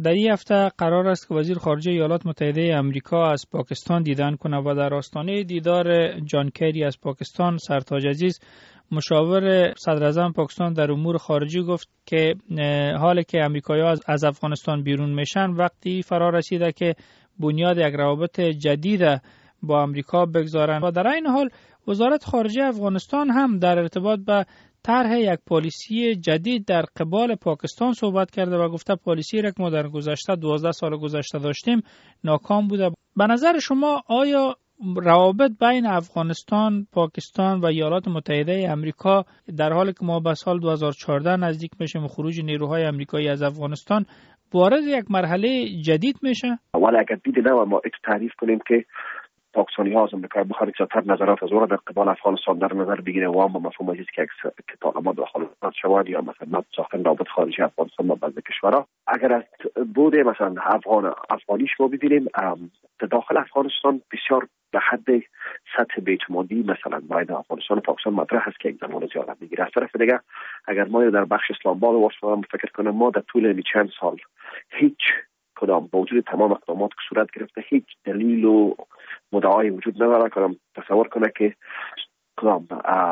در این هفته قرار است که وزیر خارجه ایالات متحده آمریکا از پاکستان دیدن کنه و در آستانه دیدار جان کری از پاکستان سرتاج عزیز مشاور صدر اعظم پاکستان در امور خارجه گفت که حالی که امریکایی‌ها از افغانستان بیرون میشن وقتی فرا رسیده که بنیاد یک روابط جدید با امریکا بگذارن و در این حال وزارت خارجه افغانستان هم در ارتباط به طرح یک پالیسی جدید در قبال پاکستان صحبت کرده و گفته پالیسی را که ما در گذشته 12 سال گذشته داشتیم ناکام بوده. به نظر شما آیا روابط بین افغانستان، پاکستان و ایالات متحده آمریکا در حالی که ما به سال 2014 نزدیک میشیم و خروج نیروهای آمریکایی از افغانستان وارد یک مرحله جدید میشه؟ ولی اگر دیده ما تعریف کنیم که پاکستانی ها از امریکا بخواهد زیادتر نظرات از او را در قبال افغانستان در نظر بگیره و هم مفهوم عزیز که طالبان داخل شود یا مثلا ساختن رابط خارجی افغانستان با بعضی کشورها اگر از بوده مثلا افغانیش ما ببینیم داخل افغانستان بسیار به حد سطح بی‌اعتمادی مثلا بین افغانستان و پاکستان مطرح است که یک زمان زیاد میگیره. از طرف دیگه اگر ما در بخش اسلام آباد واسه فکر کنم ما در طول چند سال هیچ کدام با وجود تمام اقدامات که صورت گرفته هیچ دلیل و مدعای وجود نداره که تصور کنه که کدام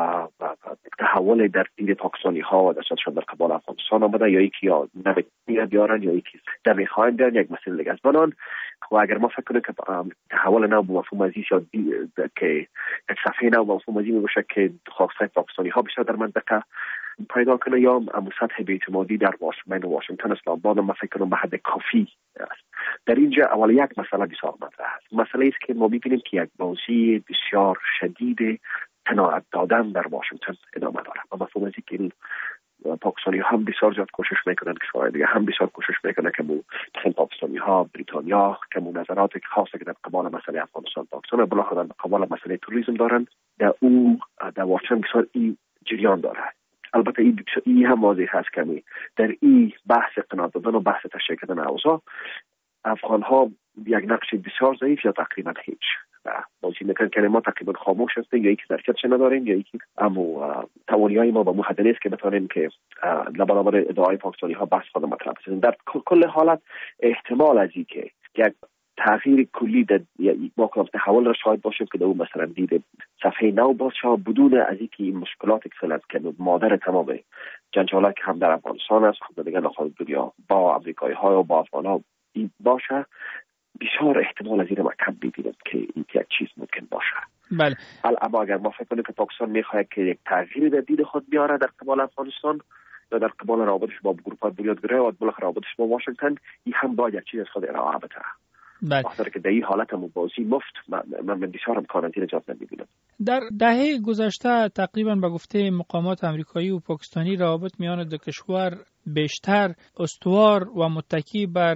تحول در دید پاکستانی ها و دستشان در قبال افغانستان آمده یا یکی یا نمیاد بیارن یا یکی نمیخواین بیارن یک مسئله دیگه است. بنان و اگر ما فکر کنیم که تحول نو به مفهوم عزیز یا که یک صفحه نو به مفهوم عزیز باشه که خواسته پاکستانی ها بیشتر در منطقه پیدا کنه یا سطح بی‌اعتمادی در بین واشنگتن اسلام آباد ما فکر کنم به حد کافی است. در اینجا اول یک مسئله بسیار مطرح است. مسئله است که ما می‌بینیم که یک بازی بسیار شدید تناعت دادن در واشنگتن ادامه داره و مفهوم است که این پاکستانی ها هم بسیار زیاد کوشش میکنند که شاید دیگه هم بسیار کوشش میکنند که مثلا پاکستانی ها بریتانیا که نظرات خاصه که در قبال مسئله افغانستان پاکستان بالاخره در قبال مسئله توریسم دارند در واشنگتن بسیار این جریان داره. البته این هم واضح هست که در این بحث قناعت دادن و بحث تشکیل کردن اوضاع افغان ها یک نقش بسیار ضعیف یا تقریبا هیچ بازی میکنن که ما تقریبا خاموش هستیم یا یکی درکتش نداریم یا یکی اما توانایی ما به مو حد نیست که بتونیم که برابر ادعای پاکستانی ها بحث خود مطرح بسازیم. در کل حالت احتمال از این که یک تغییر کلی در ما کنم تحول را شاهد باشیم که در اون مثلا دید صفحه نو باز شد بدون از اینکه این مشکلات اکسلنت که مادر تمام جنجالات که هم در افغانستان است هم دیگه داخل دنیا با امریکایی ها و با افغان ها باشه بسیار احتمال از این مکتب ببینیم که این یک چیز ممکن باشه. بله. اما اگر ما فکر کنیم که پاکستان میخواد که یک تغییری در دید خود بیاره در قبال افغانستان یا در قبال روابطش با گروه‌های بنیادگرای و بالاخره روابطش با واشنگتن این هم باید یک چیز از خود ارائه بده. بله. خاطر که در این حالت هم بازی مفت من بسیار هم کارنتین اجازه نمیبینم. در دهه گذشته تقریبا به گفته مقامات آمریکایی و پاکستانی روابط میان دو کشور بیشتر استوار و متکی بر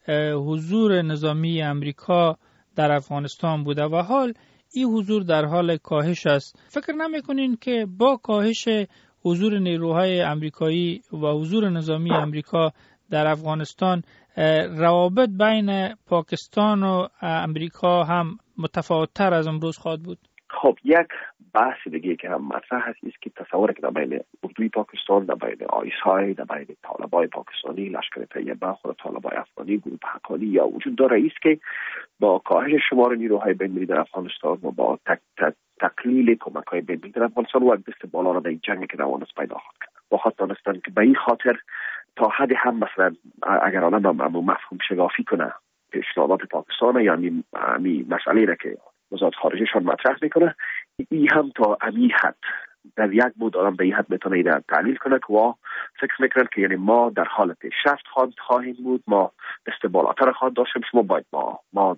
حضور نظامی امریکا در افغانستان بوده و حال این حضور در حال کاهش است. فکر نمی‌کنین که با کاهش حضور نیروهای آمریکایی و حضور نظامی امریکا در افغانستان روابط بین پاکستان و امریکا هم متفاوت‌تر از امروز خواهد بود؟ خب یک بحث دیگه که هم مطرح هست که تصور که در بین اردوی پاکستان، در بین آیسای، در بین طالبای پاکستانی، لشکر طیبه، خود طالبای افغانی، گروه حقانی یا وجود داره است که با کاهش شمار نیروهای بین‌المللی در افغانستان و با تقلیل کمک‌های بین‌المللی در افغانستان و دست بالا را در این جنگ که روان است پیدا خواهد کرد. با خود دانستن که به این خاطر تا حد هم مثلا اگر آنها مفهوم شگافی کنه پیشنهادات پاکستان یعنی مسئله را که وزارت خارجهشان مطرح میکنه این هم تا امی حد در یک بود آدم به این حد میتونه ایده تعلیل کنه که فکر میکنن که یعنی ما در حالت شفت خواهیم بود، ما دست بالاتر خواهد داشتیم، شما باید ما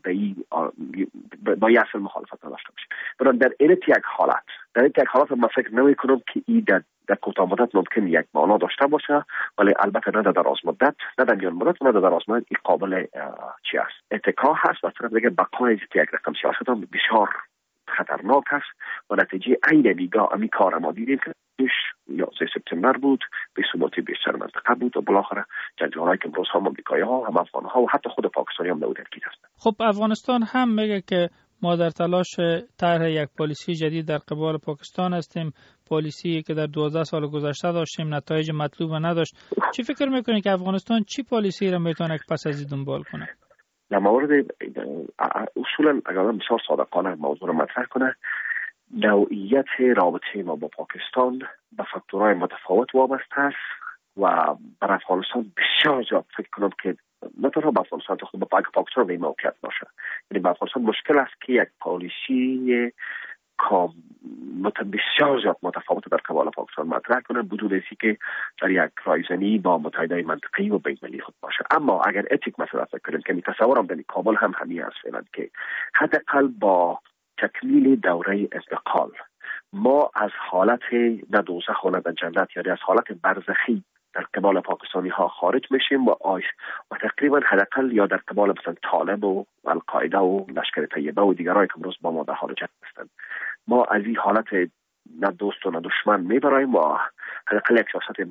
با این اصل مخالفت نداشته باشیم. برای در این یک حالت من فکر نمی کنم که این در کوتاه مدت ممکن یک معنا داشته باشه، ولی البته نه در دراز مدت، نه در میان مدت، نه در دراز مدت این قابل چی است اتکا هست و طرف دیگه بقای یک رقم سیاست هم بسیار خطرناک است و نتیجه عین امی کار ما دیدیم که 11 سپتامبر بود، به ثباتی بیشتر منطقه بود و بالاخره جنجالایی که امروز هم آمریکایی ها هم افغان ها و حتی خود پاکستانی هم نبودن کی هستند. خب افغانستان هم میگه که ما در تلاش طرح یک پالیسی جدید در قبال پاکستان هستیم، پالیسی که در 12 سال گذشته داشتیم نتایج مطلوب نداشت. چی فکر میکنید که افغانستان چی پالیسی را میتونه پس از این دنبال کنه؟ در مورد اصولا اگر بسیار صادقانه موضوع را مطرح کنه، نوعیت رابطه ما با پاکستان به فاکتورهای متفاوت وابسته است و بر افغانستان بسیار زیاد فکر کنم که نه تنها به افغانستان خود به پاکستان به این موقعیت باشه. یعنی به افغانستان مشکل است که یک پالیسی بسیار زیاد متفاوت در قبال پاکستان مطرح کنه بدون اینکه در یک رایزنی با متحدای منطقی و بین‌المللی خود باشه. اما اگر اتیک مثلا فکر کنیم که تصورم در کابل هم همین است فعلا که حداقل با تکمیل دوره انتقال ما از حالت نه دوزخ و نه جنت، یعنی از حالت برزخی در قبال پاکستانی ها خارج میشیم و تقریبا حداقل یا در قبال مثلا طالب و القاعده و لشکر طیبه و دیگرای که امروز با ما در حال جنگ هستند، ما از این حالت نه دوست و نه دشمن میبریم و حداقل یک سیاست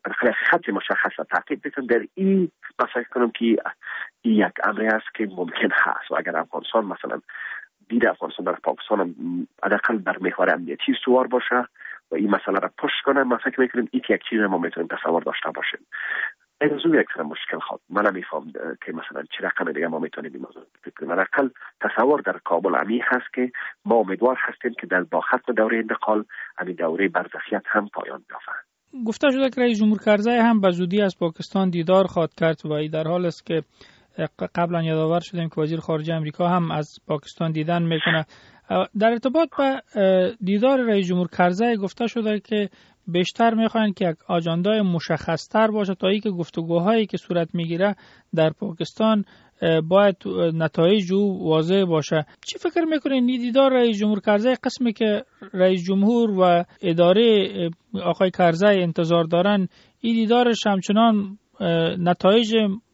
خط مشخص را تعقیب بکنیم. در این فکر کنم که این یک امری است که ممکن هست و اگر افغانستان مثلا دید افغانستان در پاکستان حداقل بر محور امنیتی استوار باشه و این مسئله را پشت کنه، ما فکر میکنیم این یک چیز ما میتونیم تصور داشته باشیم. این زود یک مشکل خود من نمیفهم که مثلا چه رقم دیگه ما میتونیم این موضوع بکنیم. حداقل تصور در کابل امی هست که ما امیدوار هستیم که در با ختم دوره انتقال همین دوره برزخیت هم پایان بیافته. گفته شده که رئیس جمهور کرزی هم به زودی از پاکستان دیدار خواهد کرد و این در حال است که قبلا یادآور شدیم که وزیر خارجه امریکا هم از پاکستان دیدن میکنه. در ارتباط به دیدار رئیس جمهور کرزی گفته شده که بیشتر میخواین که یک آجندای مشخص‌تر باشه تا اینکه گفتگوهایی که صورت میگیره در پاکستان باید نتایج او واضح باشه. چی فکر میکنین این دیدار رئیس جمهور کرزی قسمی که رئیس جمهور و اداره آقای کرزی انتظار دارن، این دیدارش همچنان نتایج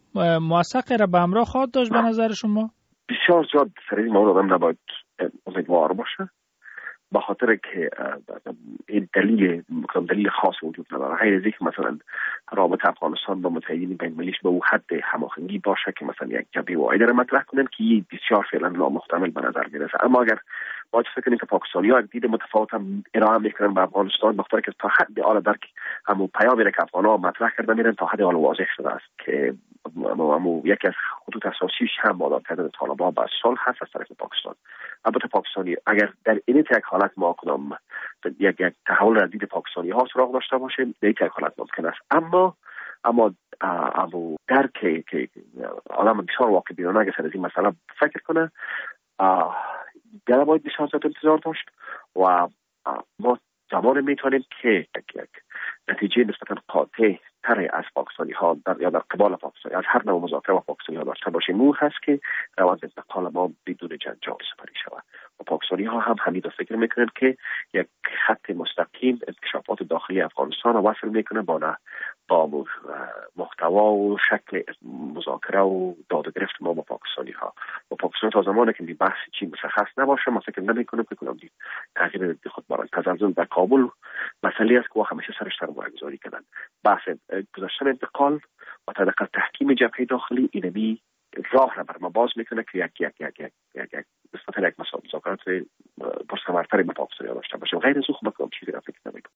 موثقی را به همراه خواهد داشت به نظر شما؟ بسیار زیاد سر این موضوع آدم نباید امیدوار باشه، به خاطر که این دلیل خاص وجود نداره. غیر از اینکه مثلا رابطه افغانستان با متحدین بین‌المللیش به او حد هماهنگی باشه که مثلا یک جبهه واحده را مطرح کنن که این بسیار فعلا نامحتمل به نظر میرسه. اما اگر باید فکر کنیم که پاکستانی‌ها یک دید متفاوت هم ارائه میکنن به افغانستان، بخاطر که تا حد اعلی درک همون پیامی که افغان‌ها مطرح کرده میرن تا حد اعلی واضح شده است که یکی از خطوط اساسیش هم مدار کردن طالبان با صلح هست از طرف پاکستان. البته پاکستانی اگر در این یک حالت ما کنم یک تحول در دید پاکستانی ها سراغ داشته باشیم، در یک حالت ممکن است. اما درک که آدم بسیار واقع بینانه اگر سر از این مسئله فکر کنه باید بسیار زیاد انتظار داشت و ما زمان میتونیم که یک نتیجه نسبتا قاطع تر از پاکستانی ها یا در قبال پاکستانی از هر نوع مذاکره با پاکستانی ها داشته باشیم. اون هست که روند انتقال ما بدون جنجال سپری شود و پاکستانی ها هم همین فکر میکنن که یک خط مستقیم انکشافات داخلی افغانستان رو وصل میکنه با محتوا و شکل مذاکره و داد و گرفت ما با پاکستانی ها. و پاکستان تا زمانی که بحث چی مشخص نباشه ما فکر نمیکنم که کنم تغییر خود برای تزلزل در کابل مسئله است که همیشه سرش سرمایه گذاری کردن. بحث گذاشتن انتقال و حداقل تحکیم جبهه داخلی اینمی راه را بر ما باز میکنه که یک نسبتا یک مذاکرات پرثمرتری با پاکستان داشته باشه. غیر از او خب چیزی را فکر نمیکنم.